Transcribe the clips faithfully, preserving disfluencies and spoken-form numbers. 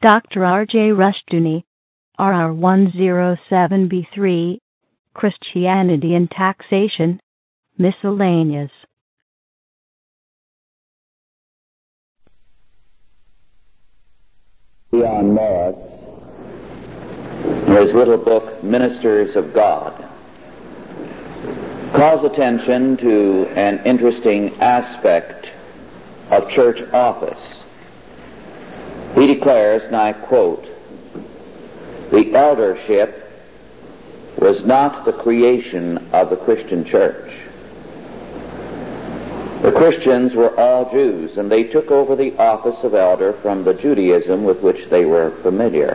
Doctor R J Rushdoony, R R one oh seven B three, Christianity and Taxation, Miscellaneous. Leon Morris, in his little book, Ministers of God, calls attention to an interesting aspect of church office. He declares, and I quote, "The eldership was not the creation of the Christian church. The Christians were all Jews, and they took over the office of elder from the Judaism with which they were familiar.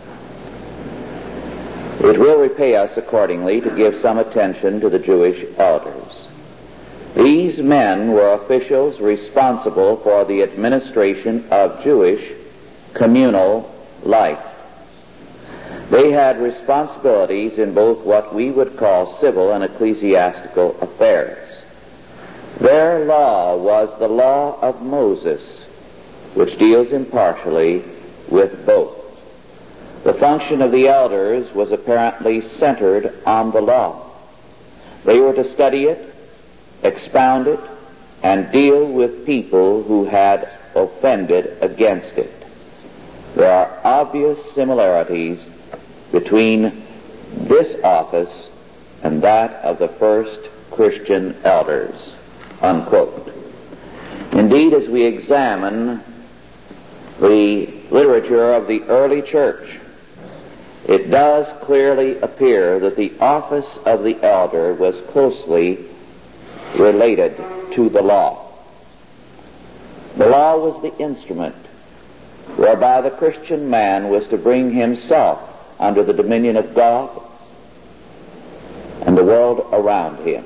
It will repay us accordingly to give some attention to the Jewish elders. These men were officials responsible for the administration of Jewish communal life. They had responsibilities in both what we would call civil and ecclesiastical affairs. Their law was the law of Moses, which deals impartially with both. The function of the elders was apparently centered on the law. They were to study it, expound it, and deal with people who had offended against it. There are obvious similarities between this office and that of the first Christian elders." Unquote. Indeed, as we examine the literature of the early church, it does clearly appear that the office of the elder was closely related to the law. The law was the instrument whereby the Christian man was to bring himself under the dominion of God and the world around him.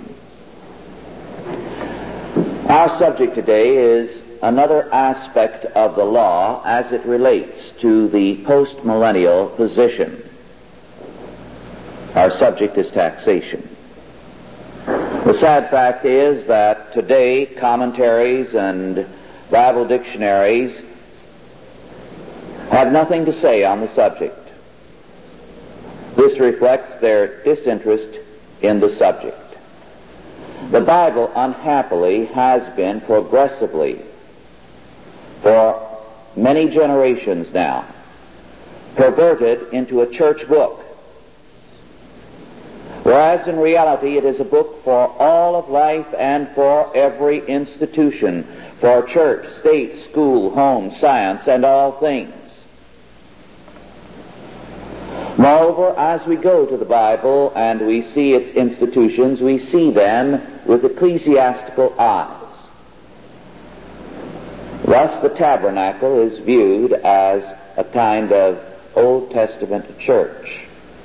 Our subject today is another aspect of the law as it relates to the post-millennial position. Our subject is taxation. The sad fact is that today commentaries and Bible dictionaries have nothing to say on the subject. This reflects their disinterest in the subject. The Bible, unhappily, has been progressively, for many generations now, perverted into a church book, whereas in reality it is a book for all of life and for every institution, for church, state, school, home, science, and all things. Moreover, as we go to the Bible and we see its institutions, we see them with ecclesiastical eyes. Thus, the tabernacle is viewed as a kind of Old Testament church.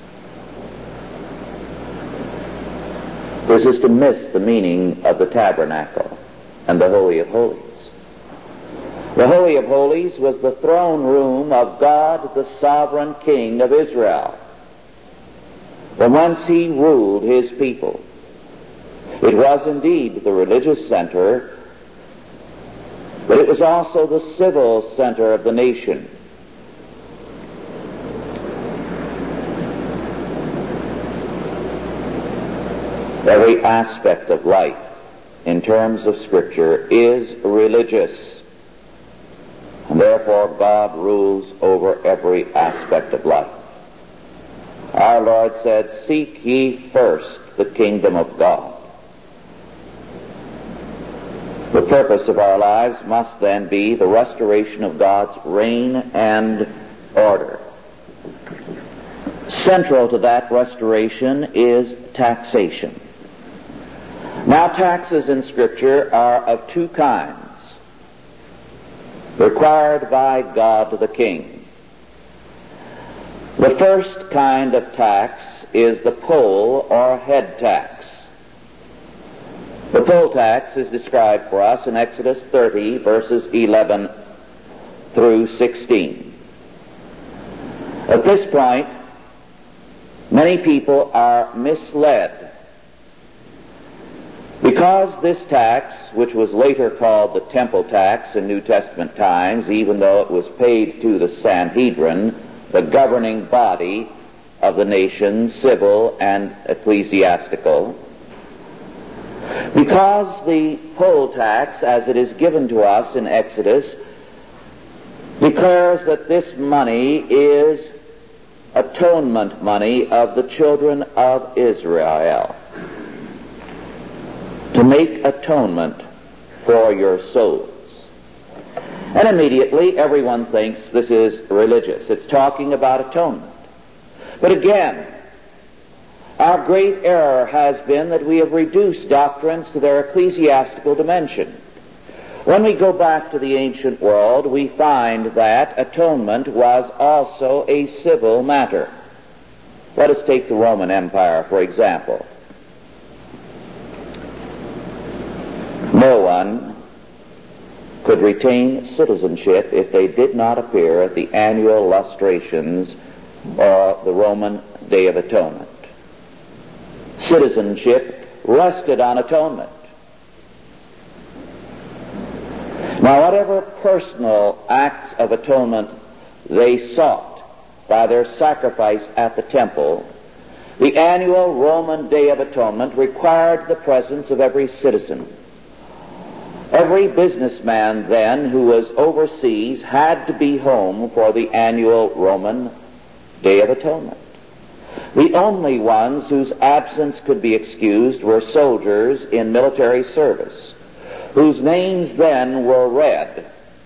This is to miss the meaning of the tabernacle and the Holy of Holies. The Holy of Holies was the throne room of God, the sovereign King of Israel, from whence he ruled his people. It was indeed the religious center, but it was also the civil center of the nation. Every aspect of life, in terms of Scripture, is religious. And therefore God rules over every aspect of life. Our Lord said, "Seek ye first the kingdom of God." The purpose of our lives must then be the restoration of God's reign and order. Central to that restoration is taxation. Now, taxes in Scripture are of two kinds, required by God the King. The first kind of tax is the poll or head tax. The poll tax is described for us in Exodus thirty, verses eleven through sixteen. At this point, many people are misled because this tax which was later called the temple tax in New Testament times, even though it was paid to the Sanhedrin, the governing body of the nation, civil and ecclesiastical. Because the poll tax, as it is given to us in Exodus, declares that this money is atonement money of the children of Israel, to make atonement for your souls. And immediately everyone thinks this is religious. It's talking about atonement. But again, our great error has been that we have reduced doctrines to their ecclesiastical dimension. When we go back to the ancient world, we find that atonement was also a civil matter. Let us take the Roman Empire, for example. No one could retain citizenship if they did not appear at the annual lustrations or the Roman Day of Atonement. Citizenship rested on atonement. Now, whatever personal acts of atonement they sought by their sacrifice at the temple, the annual Roman Day of Atonement required the presence of every citizen. Every businessman then who was overseas had to be home for the annual Roman Day of Atonement. The only ones whose absence could be excused were soldiers in military service, whose names then were read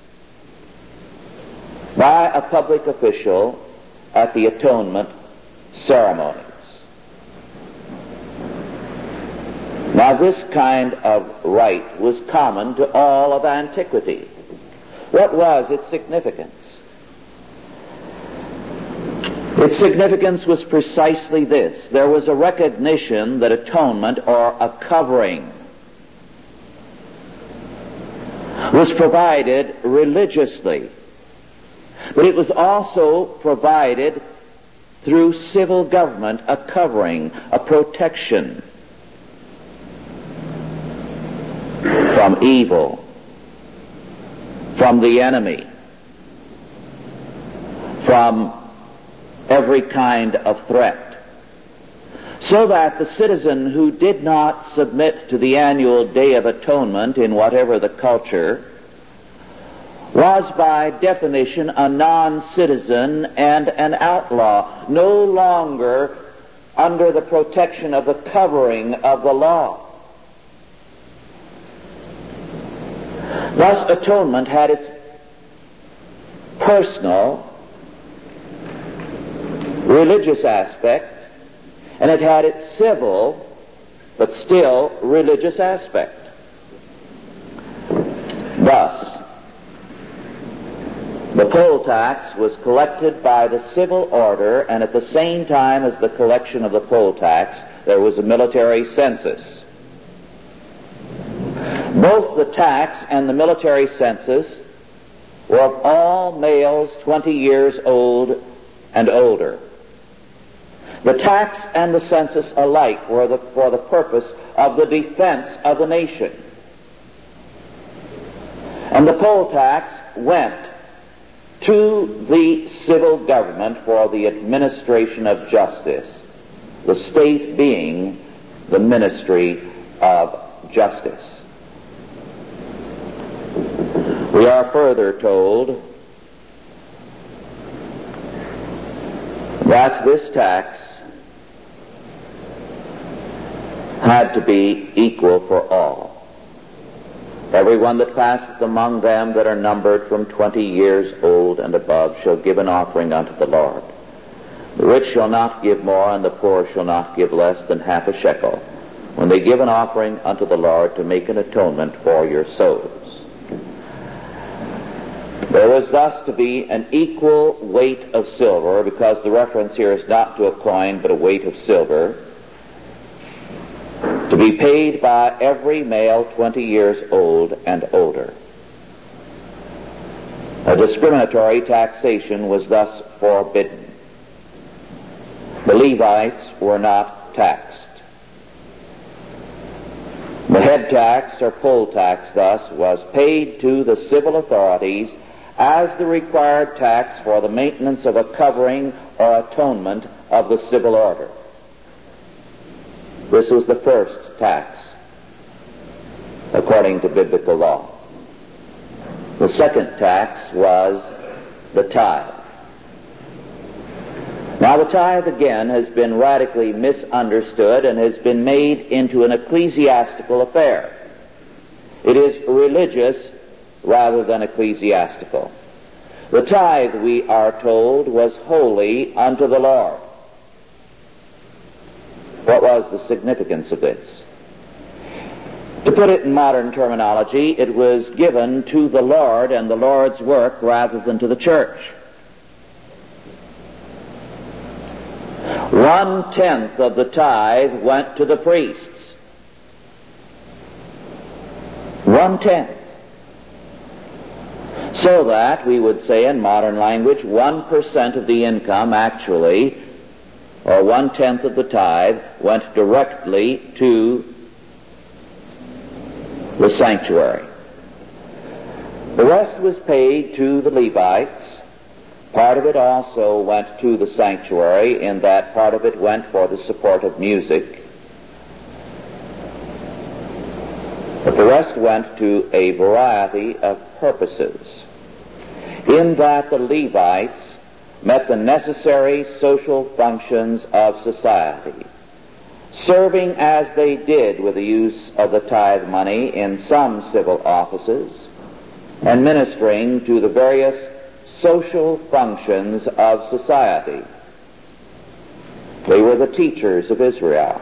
by a public official at the atonement ceremonies. Now, this kind of rite was common to all of antiquity. What was its significance? Its significance was precisely this. There was a recognition that atonement, or a covering, was provided religiously, but it was also provided through civil government, a covering, a protection from evil, from the enemy, from every kind of threat, so that the citizen who did not submit to the annual Day of Atonement in whatever the culture was by definition a non-citizen and an outlaw, no longer under the protection of the covering of the law. Thus, atonement had its personal, religious aspect, and it had its civil, but still religious aspect. Thus, the poll tax was collected by the civil order, and at the same time as the collection of the poll tax, there was a military census. Both the tax and the military census were of all males twenty years old and older. The tax and the census alike were the, for the purpose of the defense of the nation. And the poll tax went to the civil government for the administration of justice, the state being the ministry of justice. We are further told that this tax had to be equal for all. Everyone that passeth among them that are numbered from twenty years old and above shall give an offering unto the Lord. The rich shall not give more, and the poor shall not give less than half a shekel, when they give an offering unto the Lord to make an atonement for your souls. There was thus to be an equal weight of silver, because the reference here is not to a coin but a weight of silver, to be paid by every male twenty years old and older. A discriminatory taxation was thus forbidden. The Levites were not taxed. The head tax or poll tax, thus, was paid to the civil authorities as the required tax for the maintenance of a covering or atonement of the civil order. This was the first tax, according to biblical law. The second tax was the tithe. Now, the tithe, again, has been radically misunderstood and has been made into an ecclesiastical affair. It is religious rather than ecclesiastical. The tithe, we are told, was holy unto the Lord. What was the significance of this? To put it in modern terminology, it was given to the Lord and the Lord's work rather than to the church. One-tenth of the tithe went to the priests. One-tenth. So that, we would say in modern language, one percent of the income actually, or one-tenth of the tithe, went directly to the sanctuary. The rest was paid to the Levites. Part of it also went to the sanctuary, in that part of it went for the support of music. But the rest went to a variety of purposes, in that the Levites met the necessary social functions of society, serving as they did with the use of the tithe money in some civil offices, and ministering to the various social functions of society. They were the teachers of Israel.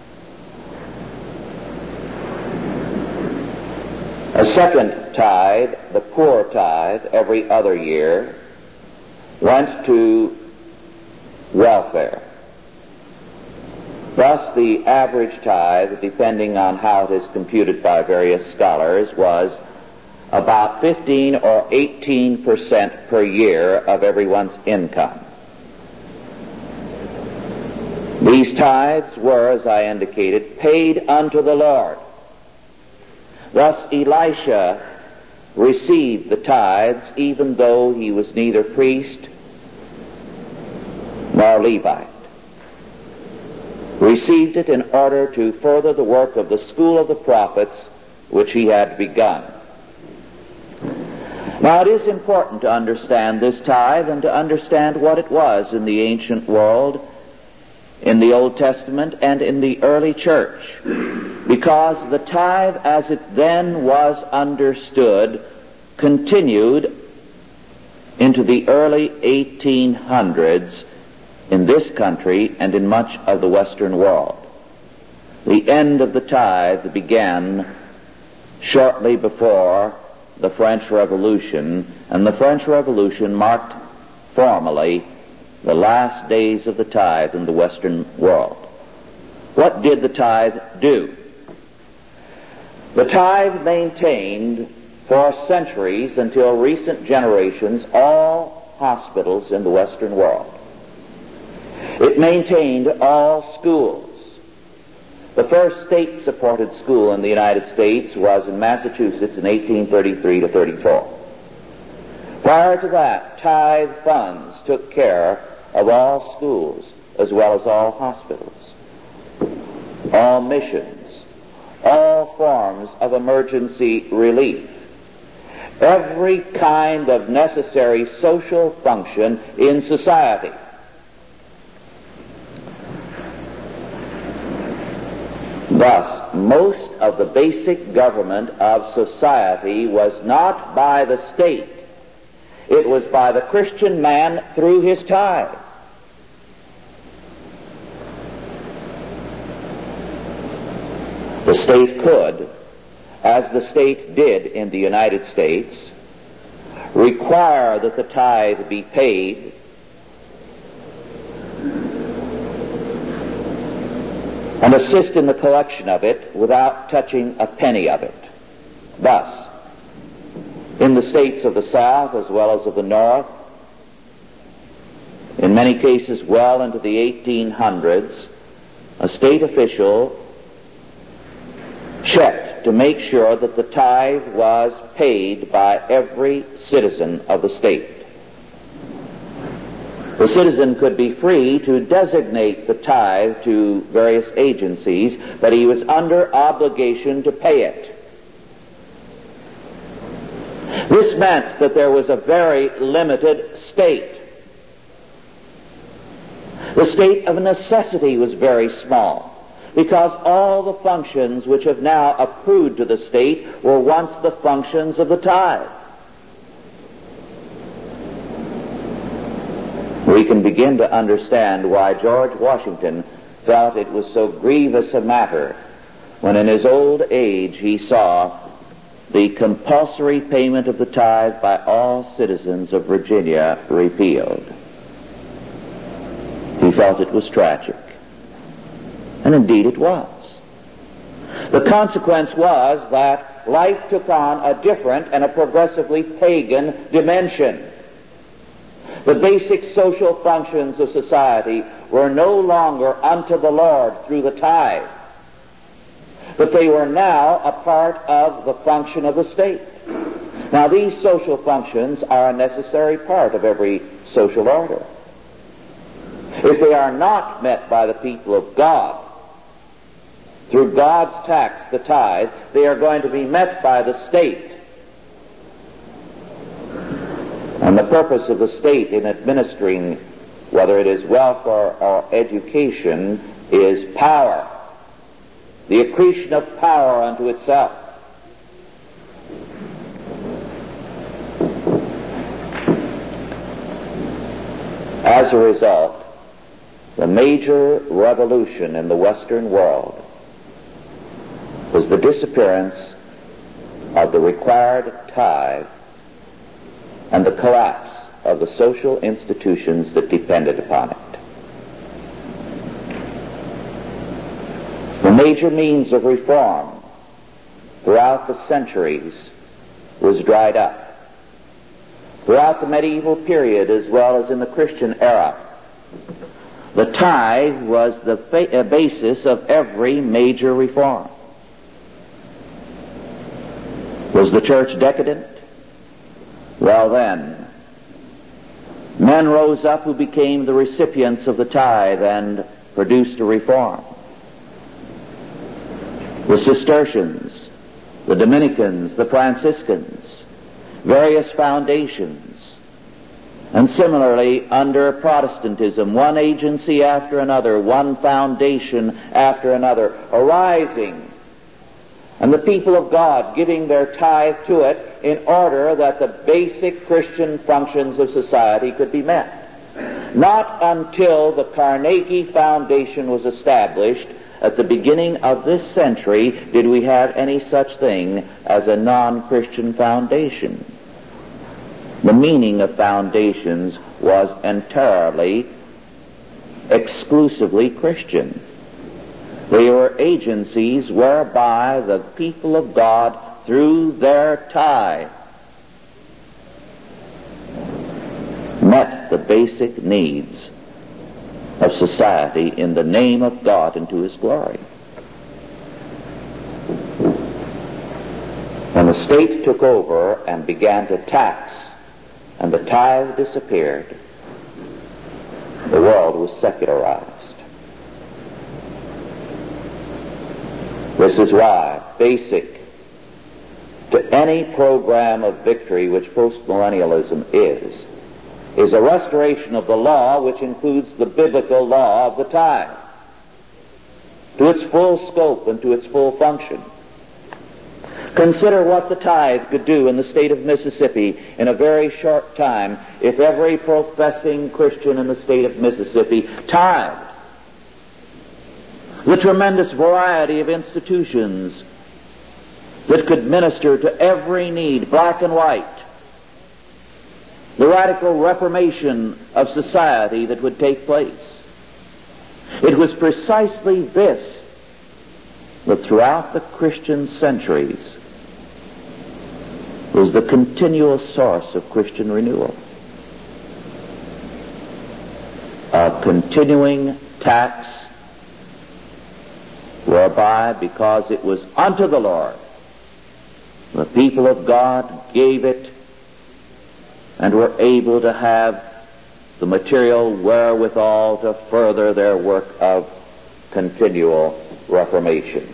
A second tithe, the poor tithe, every other year, went to welfare. Thus, the average tithe, depending on how it is computed by various scholars, was about fifteen or eighteen percent per year of everyone's income. These tithes were, as I indicated, paid unto the Lord. Thus, Elisha received the tithes even though he was neither priest nor Levite. Received it in order to further the work of the school of the prophets which he had begun. Now, it is important to understand this tithe and to understand what it was in the ancient world, in the Old Testament, and in the early church, because the tithe as it then was understood continued into the early eighteen hundreds in this country and in much of the Western world. The end of the tithe began shortly before the French Revolution, and the French Revolution marked formally the last days of the tithe in the Western world. What did the tithe do? The tithe maintained for centuries, until recent generations, all hospitals in the Western world. It maintained all schools. The first state-supported school in the United States was in Massachusetts in eighteen thirty-three to thirty-four. Prior to that, tithe funds took care of all schools as well as all hospitals, all missions, all forms of emergency relief, every kind of necessary social function in society. Thus, most of the basic government of society was not by the state. It was by the Christian man through his tithe. The state could, as the state did in the United States, require that the tithe be paid, and assist in the collection of it without touching a penny of it. Thus, in the states of the South as well as of the North, in many cases well into the eighteen hundreds, a state official checked to make sure that the tithe was paid by every citizen of the state. The citizen could be free to designate the tithe to various agencies, but he was under obligation to pay it. This meant that there was a very limited state. The state of necessity was very small, because all the functions which have now accrued to the state were once the functions of the tithe. We can begin to understand why George Washington felt it was so grievous a matter when in his old age he saw the compulsory payment of the tithe by all citizens of Virginia repealed. He felt it was tragic. And indeed it was. The consequence was that life took on a different and a progressively pagan dimension. The basic social functions of society were no longer unto the Lord through the tithe, but they were now a part of the function of the state. Now, these social functions are a necessary part of every social order. If they are not met by the people of God, through God's tax, the tithe, they are going to be met by the state. And the purpose of the state in administering, whether it is welfare or education, is power. The accretion of power unto itself. As a result, the major revolution in the Western world was the disappearance of the required tithe and the collapse of the social institutions that depended upon it. The major means of reform throughout the centuries was dried up. Throughout the medieval period as well as in the Christian era, the tithe was the fa- basis of every major reform. Was the church decadent? Well then, men rose up who became the recipients of the tithe and produced a reform. The Cistercians, the Dominicans, the Franciscans, various foundations, and similarly under Protestantism, one agency after another, one foundation after another, arising, and the people of God giving their tithe to it in order that the basic Christian functions of society could be met. Not until the Carnegie Foundation was established at the beginning of this century did we have any such thing as a non-Christian foundation. The meaning of foundations was entirely, exclusively Christian. They were agencies whereby the people of God, through their tithe, met the basic needs of society in the name of God and to His glory. When the state took over and began to tax, and the tithe disappeared, the world was secularized. This is why basic to any program of victory which postmillennialism is, is a restoration of the law which includes the biblical law of the tithe to its full scope and to its full function. Consider what the tithe could do in the state of Mississippi in a very short time if every professing Christian in the state of Mississippi tithed. The tremendous variety of institutions that could minister to every need, black and white. The radical reformation of society that would take place. It was precisely this that throughout the Christian centuries was the continual source of Christian renewal. A continuing tax whereby, because it was unto the Lord The people of God gave it and were able to have the material wherewithal to further their work of continual reformation.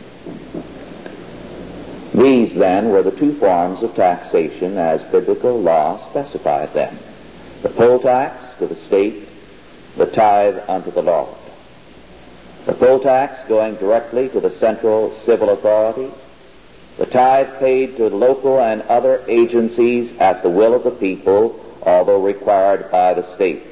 These, then, were the two forms of taxation as biblical law specified them: the poll tax to the state, the tithe unto the Lord. The poll tax going directly to the central civil authority, the tithe paid to local and other agencies at the will of the people, although required by the state.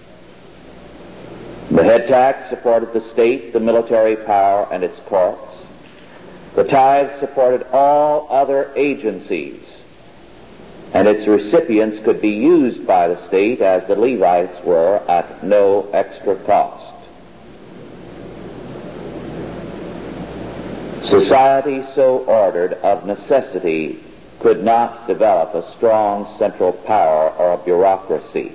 The head tax supported the state, the military power, and its courts. The tithe supported all other agencies, and its recipients could be used by the state, as the Levites were, at no extra cost. Society so ordered of necessity could not develop a strong central power or a bureaucracy.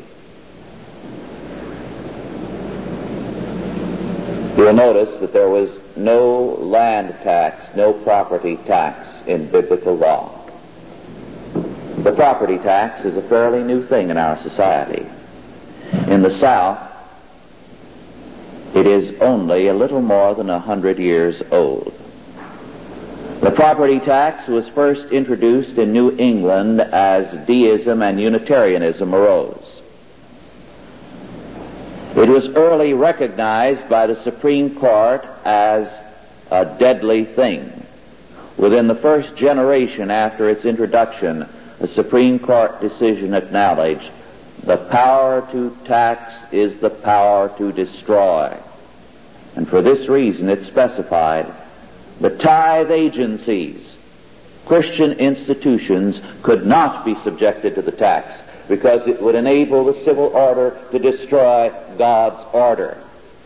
You'll notice that there was no land tax, no property tax in biblical law. The property tax is a fairly new thing in our society. In the South, it is only a little more than a hundred years old. The property tax was first introduced in New England as deism and Unitarianism arose. It was early recognized by the Supreme Court as a deadly thing. Within the first generation after its introduction, a Supreme Court decision acknowledged the power to tax is the power to destroy. And for this reason it specified the tithe agencies, Christian institutions, could not be subjected to the tax because it would enable the civil order to destroy God's order.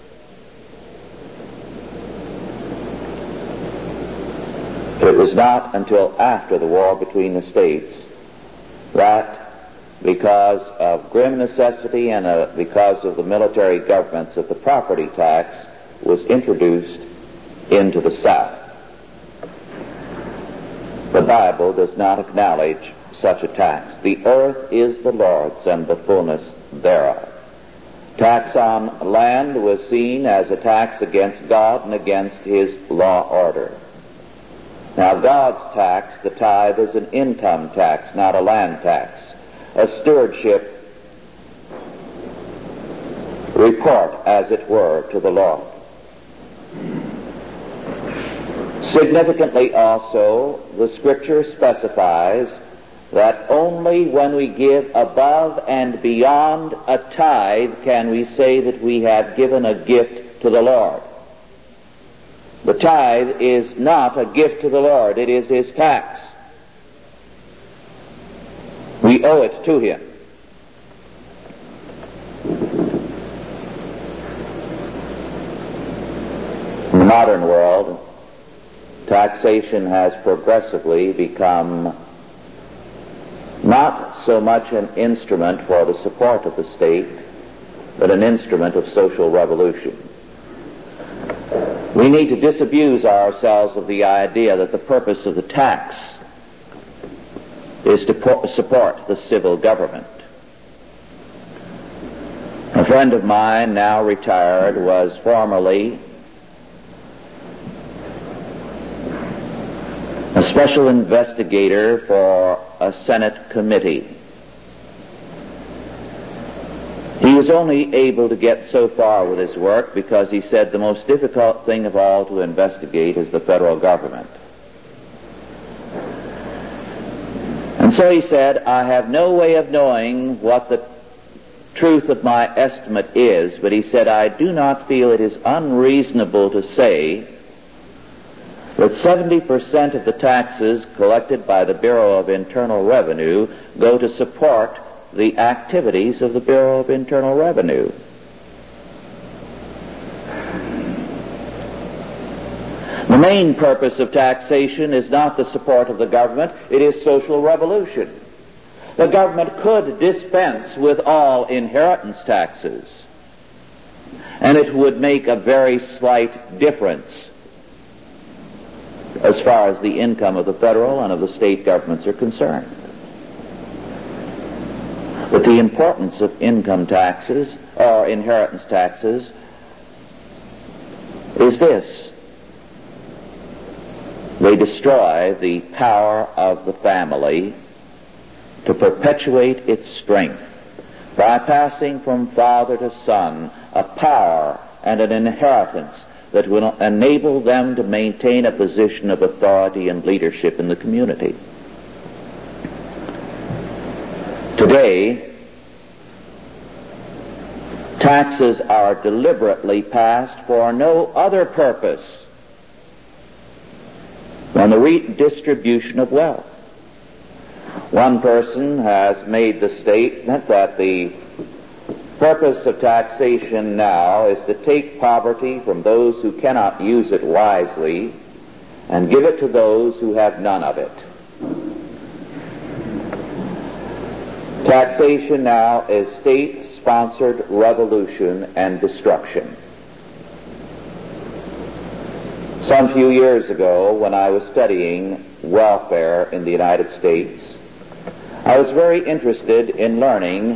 It was not until after the war between the states that, because of grim necessity and uh, because of the military governments, that the property tax was introduced into the South. The Bible does not acknowledge such a tax. The earth is the Lord's and the fullness thereof. Tax on land was seen as a tax against God and against His law order. Now, God's tax, the tithe, is an income tax, not a land tax. A stewardship report, as it were, to the Lord. Significantly also, the Scripture specifies that only when we give above and beyond a tithe can we say that we have given a gift to the Lord. The tithe is not a gift to the Lord, it is His tax. We owe it to Him. In the modern world, taxation has progressively become not so much an instrument for the support of the state, but an instrument of social revolution. We need to disabuse ourselves of the idea that the purpose of the tax is to po- support the civil government. A friend of mine, now retired, was formerly a special investigator for a Senate committee. He was only able to get so far with his work because he said the most difficult thing of all to investigate is the federal government. And so he said, I have no way of knowing what the truth of my estimate is, but he said, I do not feel it is unreasonable to say that seventy percent of the taxes collected by the Bureau of Internal Revenue go to support the activities of the Bureau of Internal Revenue. The main purpose of taxation is not the support of the government, it is social revolution. The government could dispense with all inheritance taxes, and it would make a very slight difference as far as the income of the federal and of the state governments are concerned. But the importance of income taxes or inheritance taxes is this: they destroy the power of the family to perpetuate its strength by passing from father to son a power and an inheritance that will enable them to maintain a position of authority and leadership in the community. Today, taxes are deliberately passed for no other purpose than the redistribution of wealth. One person has made the statement that the purpose of taxation now is to take poverty from those who cannot use it wisely and give it to those who have none of it. Taxation now is state-sponsored revolution and destruction. Some few years ago, when I was studying welfare in the United States, I was very interested in learning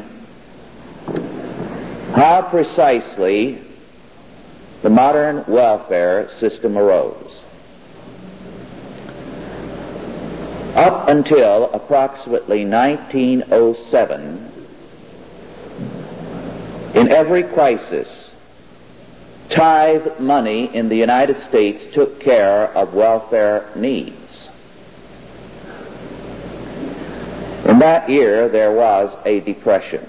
how precisely the modern welfare system arose. Up until approximately nineteen oh seven, in every crisis, tithe money in the United States took care of welfare needs. In that year, there was a depression.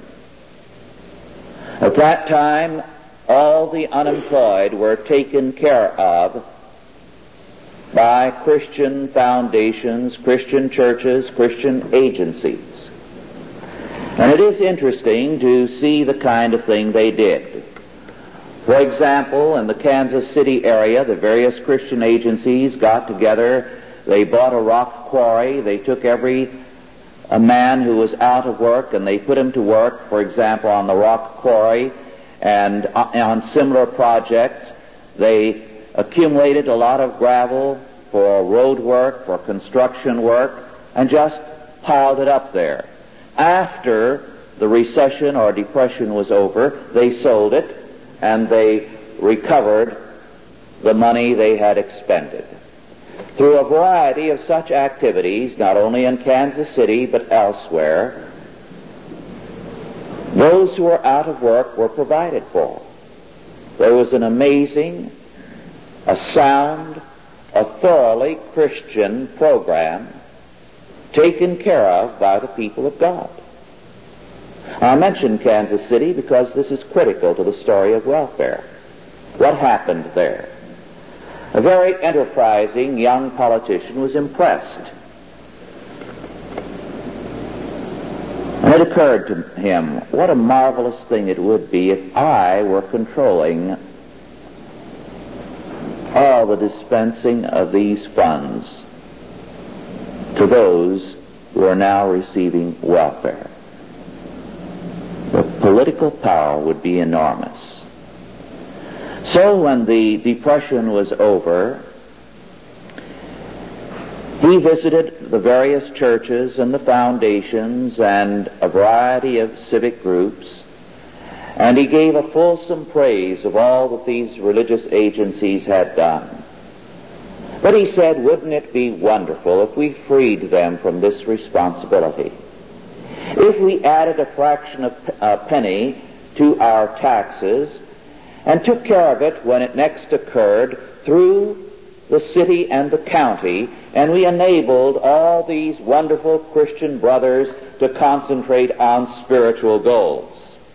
At that time, all the unemployed were taken care of by Christian foundations, Christian churches, Christian agencies. And it is interesting to see the kind of thing they did. For example, in the Kansas City area, the various Christian agencies got together, they bought a rock quarry, they took every a man who was out of work and they put him to work, for example, on the rock quarry and on similar projects. They accumulated a lot of gravel for road work, for construction work, and just piled it up there. After the recession or depression was over, they sold it and they recovered the money they had expended. Through a variety of such activities, not only in Kansas City but elsewhere, those who were out of work were provided for. There was an amazing, a sound, a thoroughly Christian program taken care of by the people of God. I mention Kansas City because this is critical to the story of welfare. What happened there? A very enterprising young politician was impressed. And it occurred to him, what a marvelous thing it would be if I were controlling all the dispensing of these funds to those who are now receiving welfare. The political power would be enormous. So when the depression was over, he visited the various churches and the foundations and a variety of civic groups, and he gave a fulsome praise of all that these religious agencies had done. But he said, wouldn't it be wonderful if we freed them from this responsibility? If we added a fraction of a penny to our taxes and took care of it when it next occurred through the city and the county, and we enabled all these wonderful Christian brothers to concentrate on spiritual goals.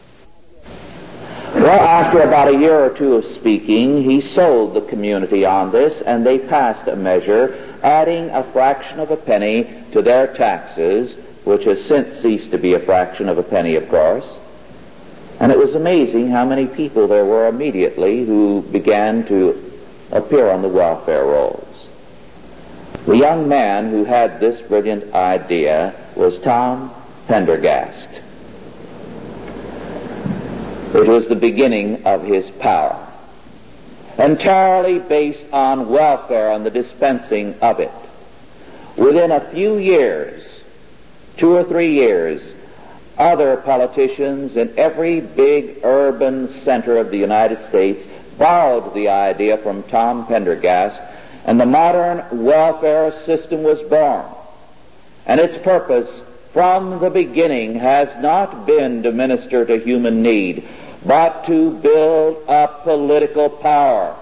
Well, after about a year or two of speaking, he sold the community on this, and they passed a measure adding a fraction of a penny to their taxes, which has since ceased to be a fraction of a penny, of course. And it was amazing how many people there were immediately who began to appear on the welfare rolls. The young man who had this brilliant idea was Tom Pendergast. It was the beginning of his power. entirely based on welfare and the dispensing of it. Within a few years, two or three years, other politicians in every big urban center of the United States borrowed the idea from Tom Pendergast, and the modern welfare system was born. And its purpose from the beginning has not been to minister to human need, but to build up political power.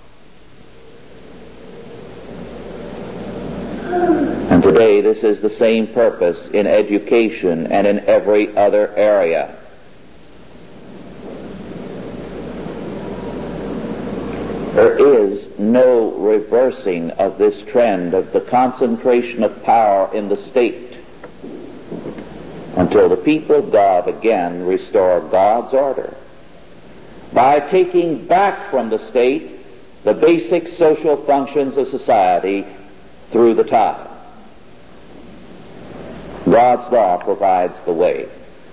And today this is the same purpose in education and in every other area. There is no reversing of this trend of the concentration of power in the state until the people of God again restore God's order by taking back from the state the basic social functions of society through the tithe. God's law provides the way.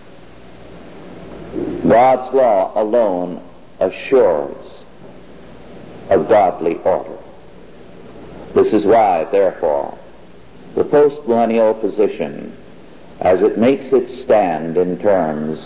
God's law alone assures a godly order. This is why, therefore, the postmillennial position, as it makes its stand in terms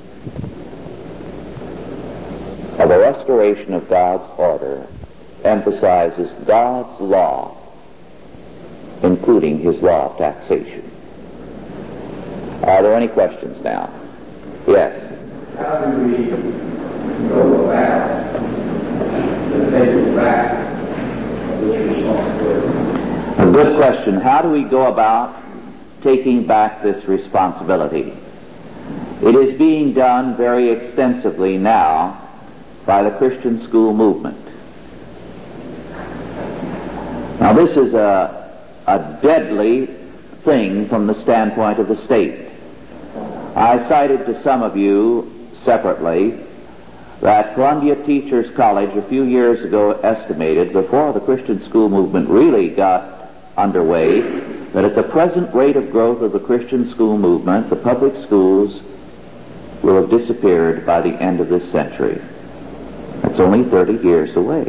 of a restoration of God's order, emphasizes God's law, including His law of taxation. Are there any questions now? Yes. How do we go about the taking back of this responsibility? A good question. How do we go about taking back this responsibility? It is being done very extensively now by the Christian school movement. Now this is a, a deadly thing from the standpoint of the state. I cited to some of you separately that Columbia Teachers College a few years ago estimated, before the Christian school movement really got underway, that at the present rate of growth of the Christian school movement, the public schools will have disappeared by the end of this century. That's only thirty years away.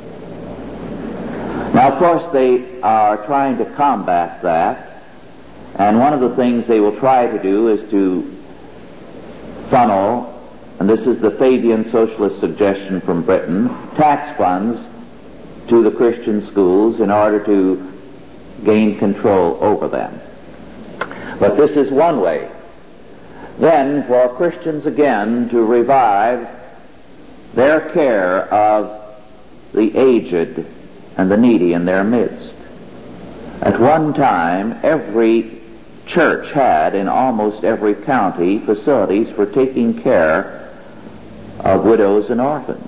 Now, of course, they are trying to combat that, and one of the things they will try to do is to funnel, and this is the Fabian socialist suggestion from Britain, tax funds to the Christian schools in order to gain control over them. But this is one way. Then for Christians again to revive their care of the aged and the needy in their midst. At one time, every church had in almost every county facilities for taking care of widows and orphans.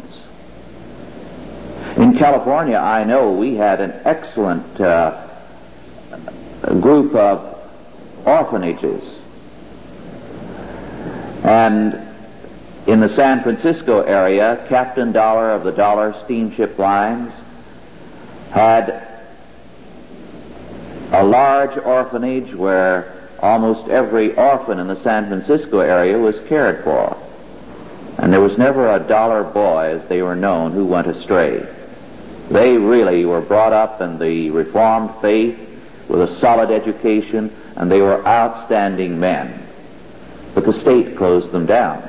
In California, I know we had an excellent uh, group of orphanages. And in the San Francisco area, Captain Dollar of the Dollar Steamship Lines had a large orphanage where almost every orphan in the San Francisco area was cared for. And there was never a dollar boy, as they were known, who went astray. They really were brought up in the Reformed faith with a solid education, and they were outstanding men. But the state closed them down.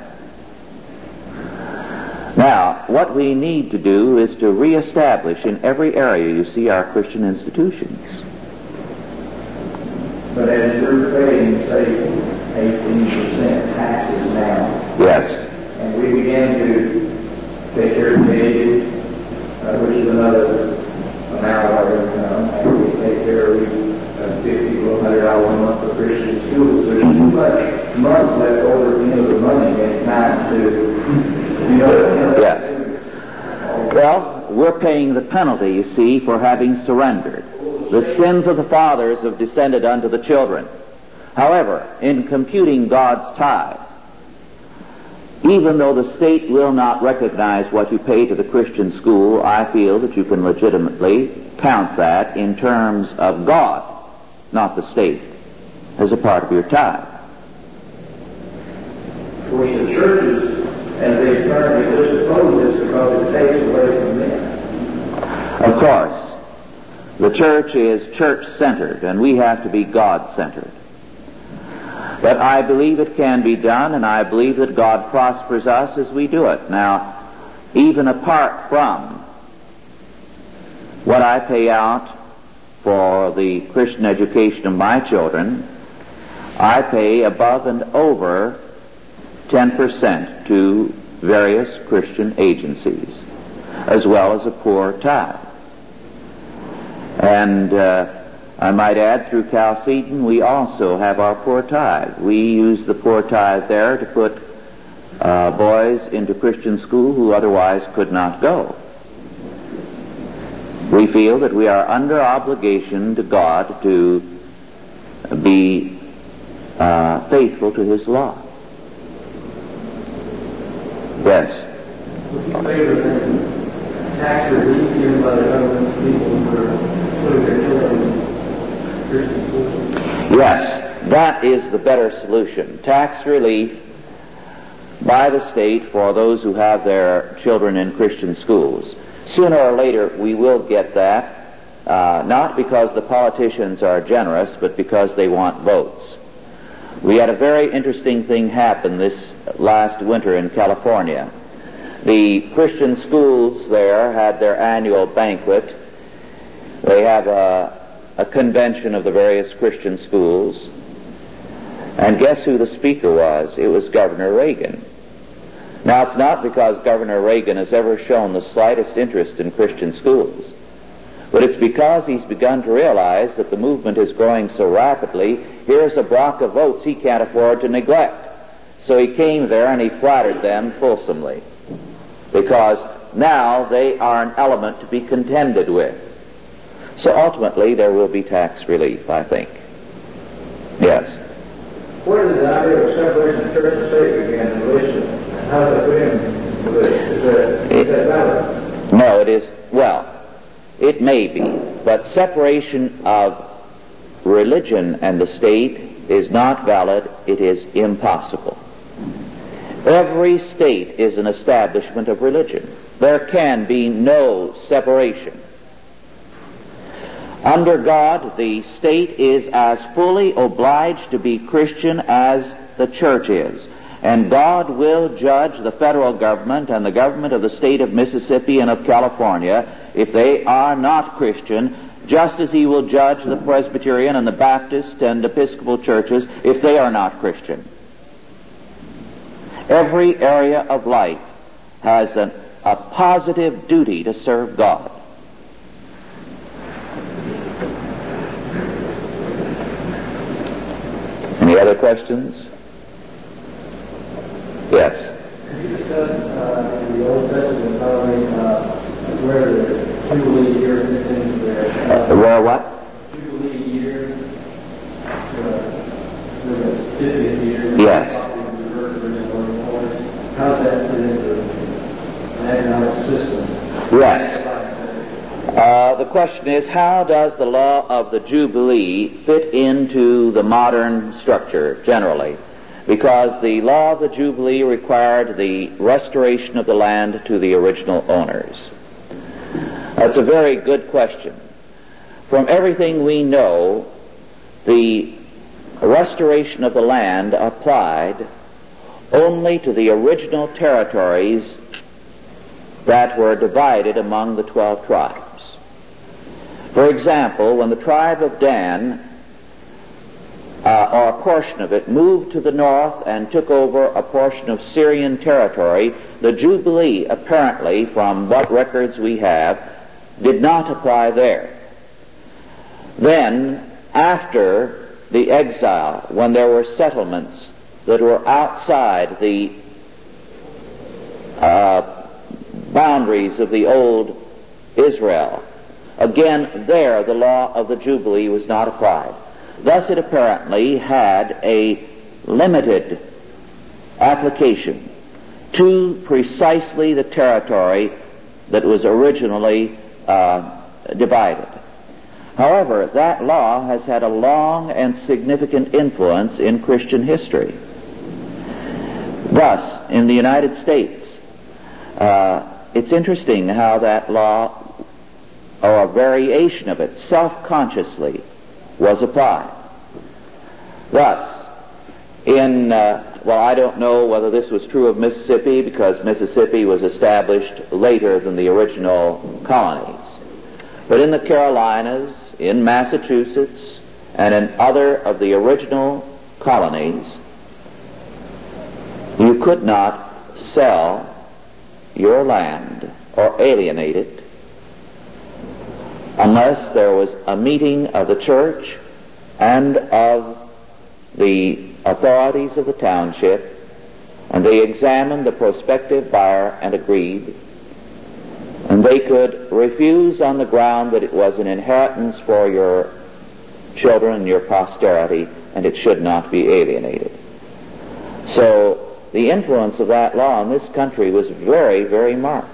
Now, what we need to do is to reestablish in every area, you see, our Christian institutions. But as we're paying, say, eighteen percent taxes now, Yes. and we begin to take care of the aged, uh, which is another amount of our income, and we take care of uh, fifty to one hundred dollars a month for Christian schools. There's too much money left over, you know, the money and time to, you know. Yes. Well, we're paying the penalty, you see, for having surrendered. The sins of the fathers have descended unto the children. However, in computing God's tithe, even though the state will not recognize what you pay to the Christian school, I feel that you can legitimately count that in terms of God, not the state, as a part of your tithe. For the churches, as they currently disoppose this because it takes away from them. Of course, the church is church-centered, and we have to be God-centered. But I believe it can be done, and I believe that God prospers us as we do it. Now, even apart from what I pay out for the Christian education of my children, I pay above and over ten percent to various Christian agencies, as well as a poor tithe. And uh, I might add, through Chalcedon, we also have our poor tithe. We use the poor tithe there to put uh, boys into Christian school who otherwise could not go. We feel that we are under obligation to God to be uh, faithful to His law. Yes? Would you favor that tax relief given by the government to people who are putting their children in Christian schools? Yes, that is the better solution. Tax relief by the state for those who have their children in Christian schools. Sooner or later we will get that, uh, not because the politicians are generous, but because they want votes. We had a very interesting thing happen this last winter in California. The Christian schools there had their annual banquet. They have a, a convention of the various Christian schools. And guess who the speaker was? It was Governor Reagan. Now, it's not because Governor Reagan has ever shown the slightest interest in Christian schools, but it's because he's begun to realize that the movement is growing so rapidly. Here's a block of votes he can't afford to neglect. So he came there and he flattered them fulsomely, because now they are an element to be contended with. So ultimately there will be tax relief, I think. Yes? Where does the idea of separation of church and state begin in relation? How does that fit in? Is that, is that valid? No, it is, well, it may be, but separation of religion and the state is not valid. It is impossible. Every state is an establishment of religion. There can be no separation. Under God, the state is as fully obliged to be Christian as the church is. And God will judge the federal government and the government of the state of Mississippi and of California if they are not Christian, just as He will judge the Presbyterian and the Baptist and Episcopal churches if they are not Christian. Every area of life has an, a positive duty to serve God. Any other questions? Yes. Could you discuss uh, in the Old Testament probably uh, where the Jubilee year fits into there? Uh, where what? Jubilee year, the fiftieth year. Yes. How does that fit into an economic system? Yes. Uh, the question is, how does the law of the Jubilee fit into the modern structure generally? Because the law of the Jubilee required the restoration of the land to the original owners. That's a very good question. From everything we know, the restoration of the land applied only to the original territories that were divided among the twelve tribes. For example, when the tribe of Dan, uh, or a portion of it, moved to the north and took over a portion of Syrian territory, the Jubilee, apparently, from what records we have, did not apply there. Then, after the exile, when there were settlements that were outside the uh, boundaries of the old Israel, again there the law of the Jubilee was not applied. Thus it apparently had a limited application to precisely the territory that was originally uh, divided. However, that law has had a long and significant influence in Christian history. Thus, in the United States, uh, it's interesting how that law or a variation of it, self-consciously, was applied. Thus, in, uh, well, I don't know whether this was true of Mississippi, because Mississippi was established later than the original colonies. But in the Carolinas, in Massachusetts, and in other of the original colonies, you could not sell your land or alienate it unless there was a meeting of the church and of the authorities of the township, and they examined the prospective buyer and agreed, and they could refuse on the ground that it was an inheritance for your children and your posterity, and it should not be alienated. So the influence of that law in this country was very, very marked.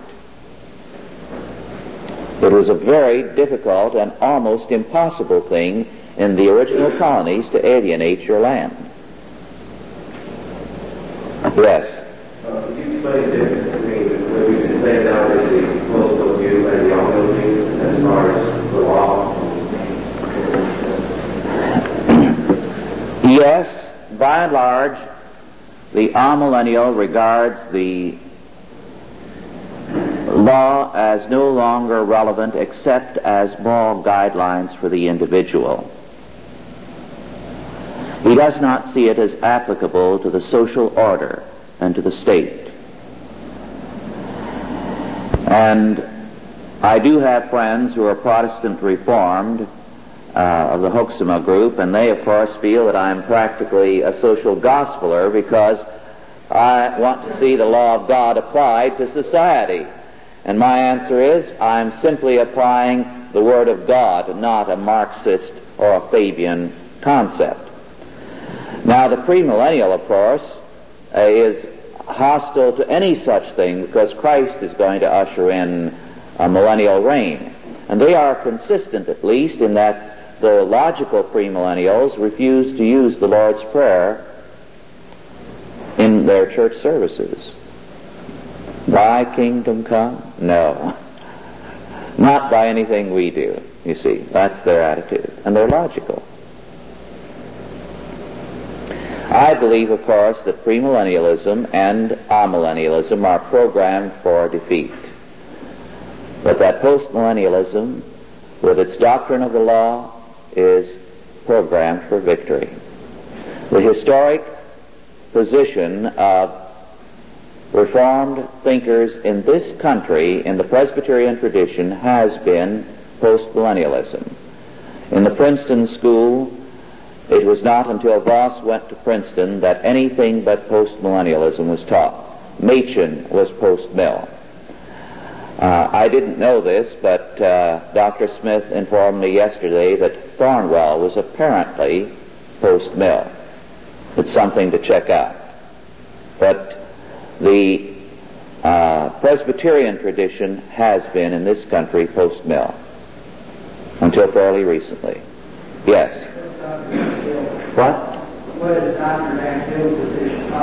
It was a very difficult and almost impossible thing in the original colonies to alienate your land. Yes? Uh, could you explain the difference between what we can say now is the postal view and the omnibus as far as the law? Yes, by and large, the amillennial regards the law as no longer relevant except as moral guidelines for the individual. He does not see it as applicable to the social order and to the state. And I do have friends who are Protestant Reformed uh, of the Hoeksema group, and they of course feel that I'm practically a social gospeler because I want to see the law of God applied to society. And my answer is, I'm simply applying the Word of God, not a Marxist or a Fabian concept. Now, the premillennial, of course, uh, is hostile to any such thing because Christ is going to usher in a millennial reign. And they are consistent, at least, in that the logical premillennials refuse to use the Lord's Prayer in their church services. Thy kingdom come? No. Not by anything we do, you see. That's their attitude. And they're logical. I believe, of course, that premillennialism and amillennialism are programmed for defeat. But that postmillennialism, with its doctrine of the law, is programmed for victory. The historic position of Reformed thinkers in this country, in the Presbyterian tradition, has been postmillennialism. In the Princeton school, it was not until Voss went to Princeton that anything but postmillennialism was taught. Machen was post-mill. Uh, I didn't know this, but uh, Doctor Smith informed me yesterday that Thornwell was apparently post-mill. It's something to check out. But the uh, Presbyterian tradition has been in this country post-mill until fairly recently. Yes? What? What is Doctor Van Til's position?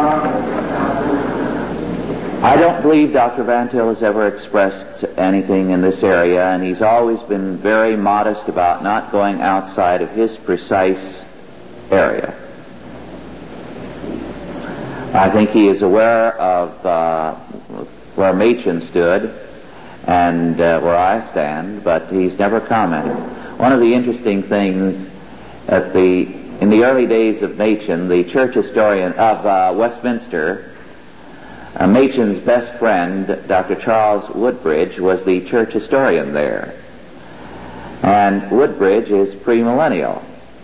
I don't believe Doctor Van Til has ever expressed anything in this area, and he's always been very modest about not going outside of his precise area. I think he is aware of uh, where Machen stood and uh, where I stand, but he's never commented. One of the interesting things at the in the early days of Machen, the church historian of uh, Westminster, uh, Machen's best friend, Doctor Charles Woodbridge, was the church historian there. And Woodbridge is premillennial.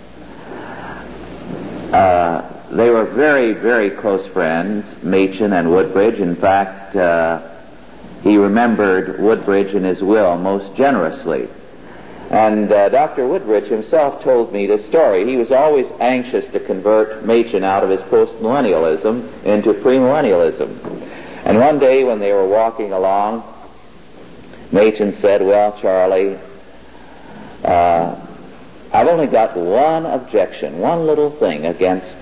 Uh, They were very, very close friends, Machen and Woodbridge. In fact, uh, he remembered Woodbridge in his will most generously. And uh, Doctor Woodbridge himself told me this story. He was always anxious to convert Machen out of his postmillennialism into premillennialism. And one day when they were walking along, Machen said, "Well, Charlie, uh, I've only got one objection, one little thing against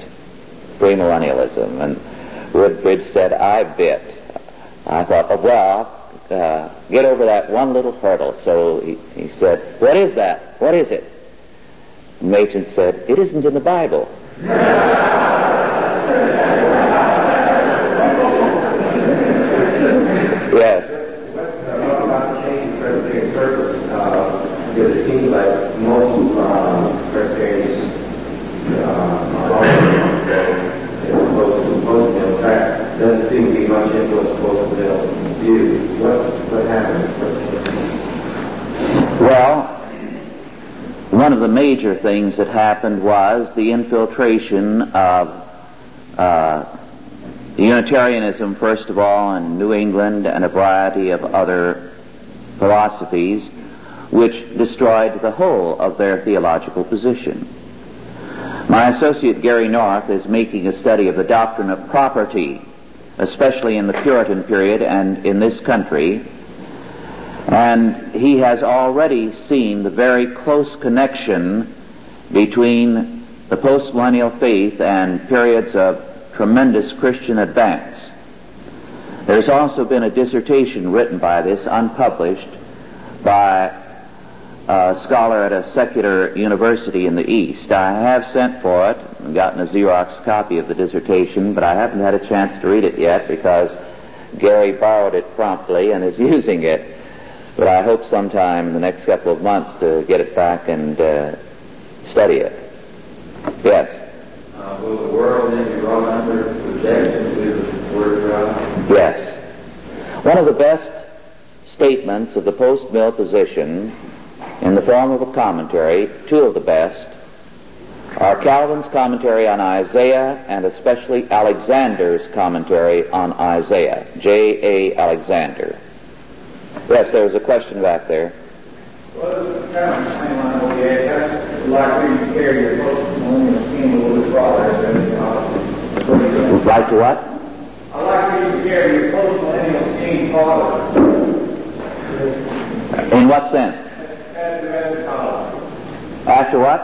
premillennialism." And Woodbridge said, "I bit." I thought, oh, well, uh, get over that one little hurdle. So he, he said, "What is that? What is it?" And Machen said, "It isn't in the Bible." Yes. What about changing Presbyterian purpose? Because it seems like most uh, Presbyterians uh, are opposed to post-mill. In fact, there doesn't seem to be much influence of post-mill view. What, what happened? Well, one of the major things that happened was the infiltration of uh, Unitarianism, first of all, in New England, and a variety of other philosophies, which destroyed the whole of their theological position. My associate Gary North is making a study of the doctrine of property, especially in the Puritan period and in this country, and he has already seen the very close connection between the postmillennial faith and periods of tremendous Christian advance. There's also been a dissertation written by this, unpublished, by a scholar at a secular university in the East. I have sent for it and gotten a Xerox copy of the dissertation, but I haven't had a chance to read it yet because Gary borrowed it promptly and is using it. But I hope sometime in the next couple of months to get it back and uh, study it. Yes? Uh, will the world then be brought under subjection to the Word of God? Yes. One of the best statements of the post-mill position in the form of a commentary, two of the best, are Calvin's commentary on Isaiah and especially Alexander's commentary on Isaiah, J A Alexander. Yes, there was a question back there. Well, it's kind of the same line what we had. That's like you carry your post-millennial scheme with the Father. Like to what? I like for you to carry your post-millennial scheme forward. In what sense? After what?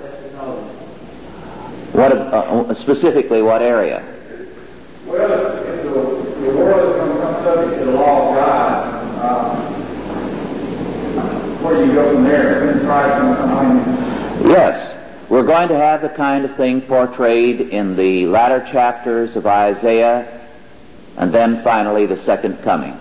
What uh, specifically? What area? Well, if the, the world is going to come subject to the law of God, uh, where do you go from there? When Christ going to come on? Yes, we're going to have the kind of thing portrayed in the latter chapters of Isaiah, and then finally the second coming.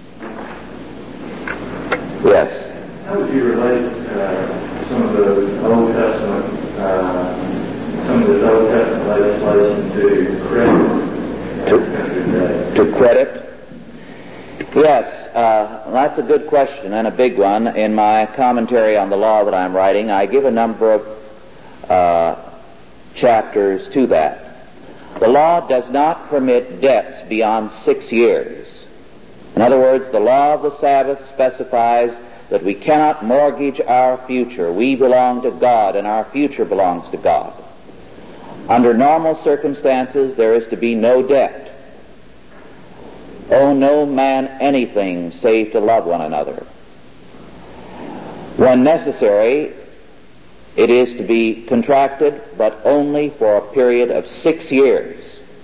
Yes. How would you relate uh, some of the Old Testament, uh, some of this Old Testament legislation to credit? To, to credit? Yes, uh, that's a good question and a big one. In my commentary on the law that I'm writing, I give a number of uh, chapters to that. The law does not permit debts beyond six years. In other words, the law of the Sabbath specifies that we cannot mortgage our future. We belong to God, and our future belongs to God. Under normal circumstances, there is to be no debt. Owe no man anything save to love one another. When necessary, it is to be contracted, but only for a period of six years.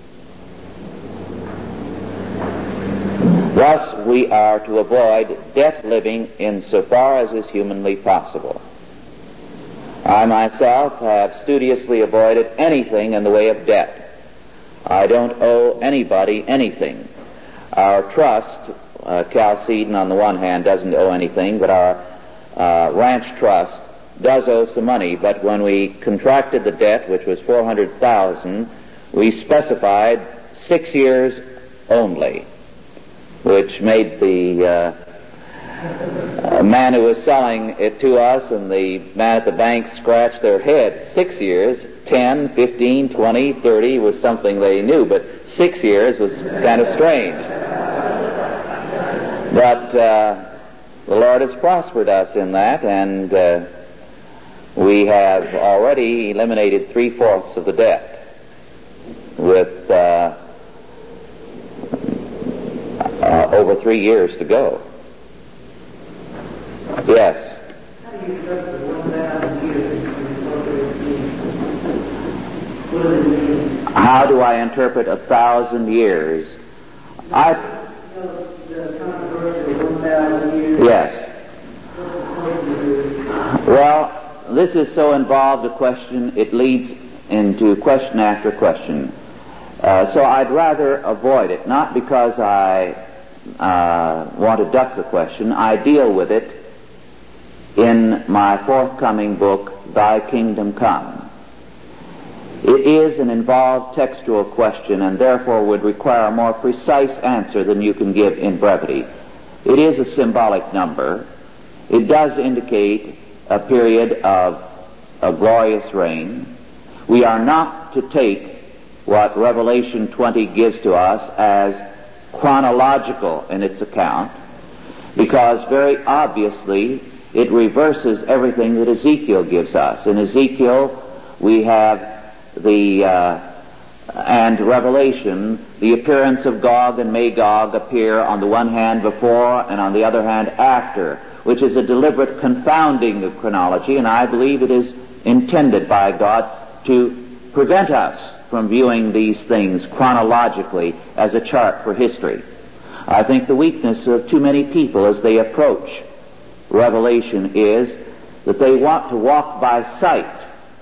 Thus, we are to avoid debt living insofar as is humanly possible. I myself have studiously avoided anything in the way of debt. I don't owe anybody anything. Our trust, uh, Chalcedon on the one hand doesn't owe anything, but our uh, ranch trust does owe some money. But when we contracted the debt, which was four hundred thousand dollars, we specified six years only, which made the uh, man who was selling it to us and the man at the bank scratch their head. Six years, ten, fifteen, twenty, thirty was something they knew, but six years was kind of strange. But uh, the Lord has prospered us in that, and uh, we have already eliminated three-fourths of the debt with uh, uh, over three years to go. Yes? How do you interpret the one thousand years? What does it mean? How do I interpret a thousand years? I... The controversy of thousand years? Yes. Well, this is so involved a question, it leads into question after question. Uh, so I'd rather avoid it, not because I uh, want to duck the question. I deal with it in my forthcoming book, Thy Kingdom Come. It is an involved textual question and therefore would require a more precise answer than you can give in brevity. It is a symbolic number. It does indicate a period of a glorious reign. We are not to take what Revelation twenty gives to us as chronological in its account, because very obviously it reverses everything that Ezekiel gives us. In Ezekiel we have the uh, and Revelation, the appearance of Gog and Magog appear on the one hand before and on the other hand after, which is a deliberate confounding of chronology, and I believe it is intended by God to prevent us from viewing these things chronologically as a chart for history. I think the weakness of too many people as they approach Revelation is that they want to walk by sight,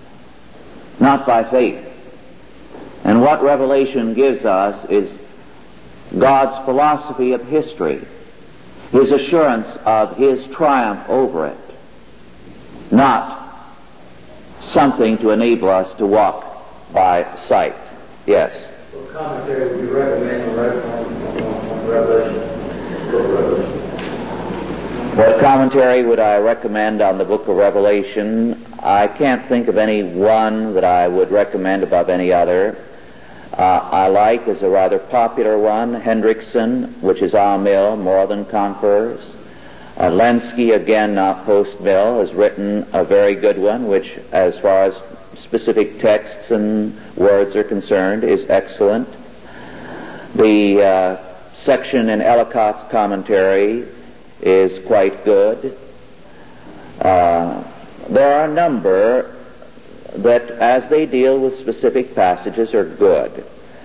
not by faith. And what Revelation gives us is God's philosophy of history, His assurance of His triumph over it, not something to enable us to walk by sight. Yes? What commentary would you recommend on Revelation? Revelation? What commentary would I recommend on the book of Revelation? I can't think of any one that I would recommend above any other. Uh, I like, as a rather popular one, Hendrickson, which is our mill, More Than Conquerors. Uh, Lenski, again not post-mill, has written a very good one, which, as far as specific texts and words are concerned, is excellent. The uh, section in Ellicott's commentary is quite good. Uh, there are a number that, as they deal with specific passages, are good.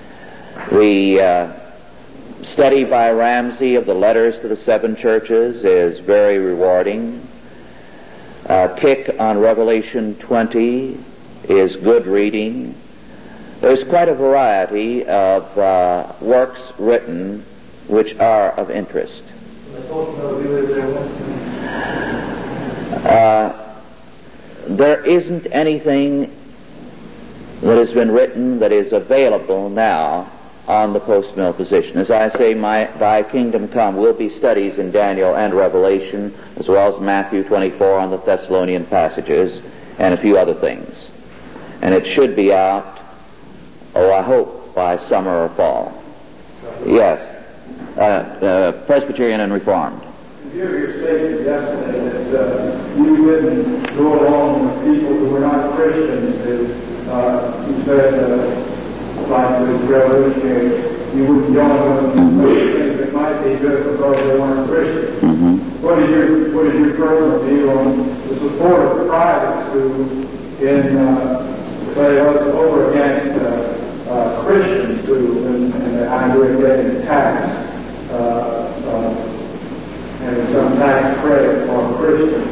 The uh, study by Ramsey of the letters to the seven churches is very rewarding. Uh, Kick on Revelation twenty is good reading. There's quite a variety of uh, works written which are of interest. Uh, there isn't anything that has been written that is available now on the post-mill position. As I say, my Thy Kingdom Come will be studies in Daniel and Revelation, as well as Matthew twenty-four on the Thessalonian passages, and a few other things. And it should be out, oh, I hope, by summer or fall. Yes. Uh, uh, Presbyterian and Reformed. You hear your statement yesterday that uh, you wouldn't go along with people who were not Christians. Who, uh, you said, uh, like the revolutionaries, you wouldn't join them with things that might be good because they weren't Christians. Mm-hmm. What is your what is your personal view on the support of private schools in, uh, say, over against uh, uh, Christian schools and, and the idea of getting taxed? Uh, uh, and some tax credit for Christians.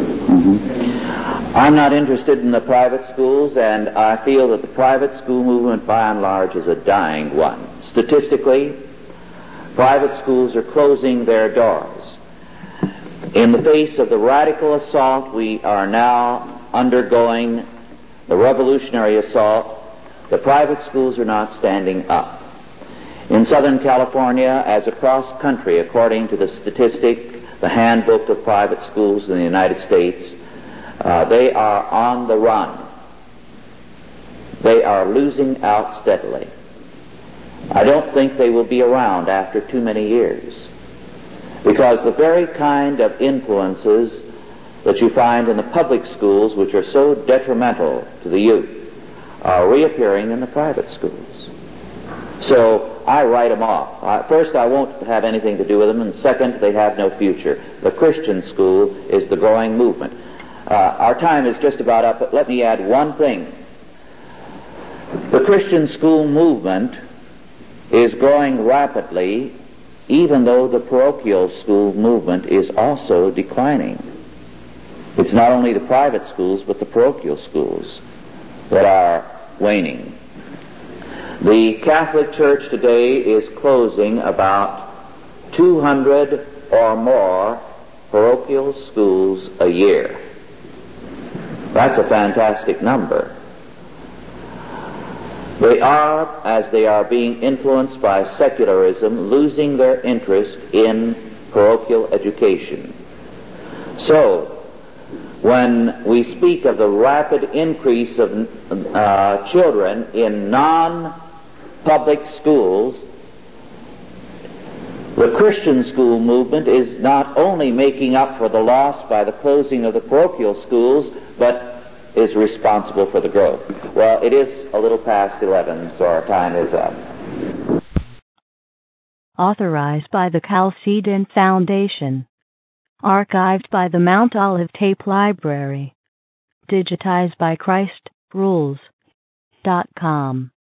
Mm-hmm. I'm not interested in the private schools, and I feel that the private school movement, by and large, is a dying one. Statistically, private schools are closing their doors. In the face of the radical assault we are now undergoing, the revolutionary assault, the private schools are not standing up. In Southern California, as across country, according to the statistic, the Handbook of Private Schools in the United States, uh, they are on the run. They are losing out steadily. I don't think they will be around after too many years, because the very kind of influences that you find in the public schools, which are so detrimental to the youth, are reappearing in the private schools. So I write them off. Uh, first, I won't have anything to do with them, and second, they have no future. The Christian school is the growing movement. Uh, our time is just about up, but let me add one thing. The Christian school movement is growing rapidly even though the parochial school movement is also declining. It's not only the private schools, but the parochial schools that are waning. The Catholic Church today is closing about two hundred or more parochial schools a year. That's a fantastic number. They are, as they are being influenced by secularism, losing their interest in parochial education. So, when we speak of the rapid increase of uh, children in non-public schools, the Christian school movement is not only making up for the loss by the closing of the parochial schools, but is responsible for the growth. Well, it is a little past eleven, so our time is up. Authorized by the Chalcedon Foundation. Archived by the Mount Olive Tape Library. Digitized by Christ Rules dot com.